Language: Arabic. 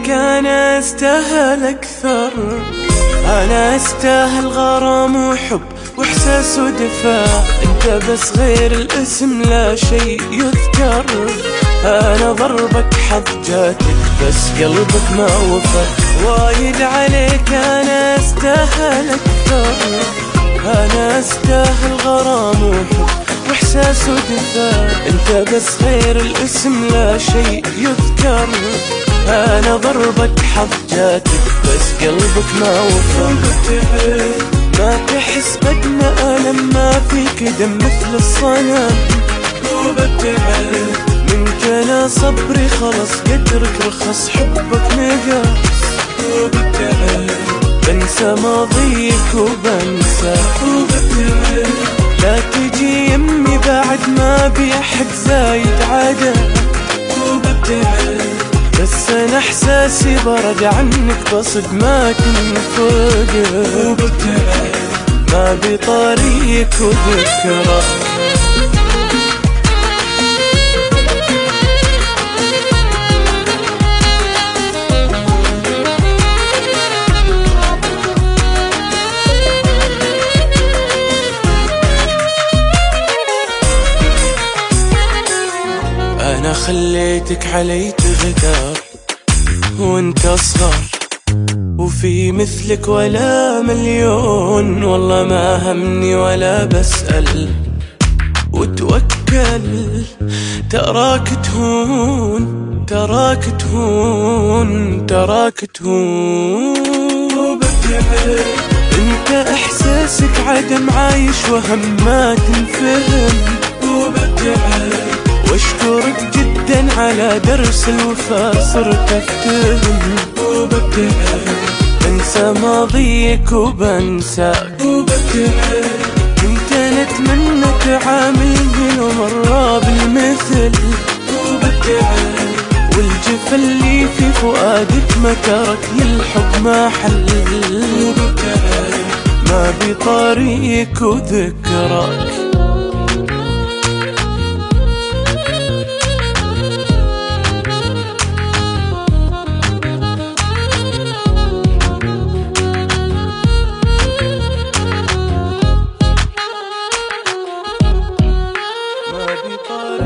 عليك أنا أستاهل أكثر. أنا أستاهل غرام وحب وإحساس ودفاع، أنت بس غير الاسم لا شيء يذكر. أنا ضربك حظ جاتك بس قلبك ما وفى، وايد عليك أنا أستاهل أكثر. أنا أستاهل غرام وحب وإحساس ودفاع، أنت بس غير الاسم لا شيء يذكر. أنا ضربك حظ جاتك بس قلبك ما وفى. ما تحس بدنا ألم ما فيك دم مثل الصنم، منك أنا صبري خلص قدرك رخص حبك نقص. بنسى ماضيك وبنسى، لا تجي يمي بعد ما بي أحد زايد عدا. بس أنا إحساسي برد عنك بصد ما تنفقد، ما بطريق وذكرى. أنا خليتك علي تغدر وانت أصغر، وفي مثلك ولا مليون. والله ما همني ولا بسأل وتوكل، تراك تهون تراك تهون تراك تهون. انت احساسك عدم عايش وهم ما تنفهم، واشكرك جدا على درس الوفا صرت افتهم. بنسى ماضيك وبنساك، كنت نتمنى تعاملني لو مرة بالمثل. والجفا اللي في فؤادك ما ترك للحب ما حل، ما بطريق وذكراك. ما بطريق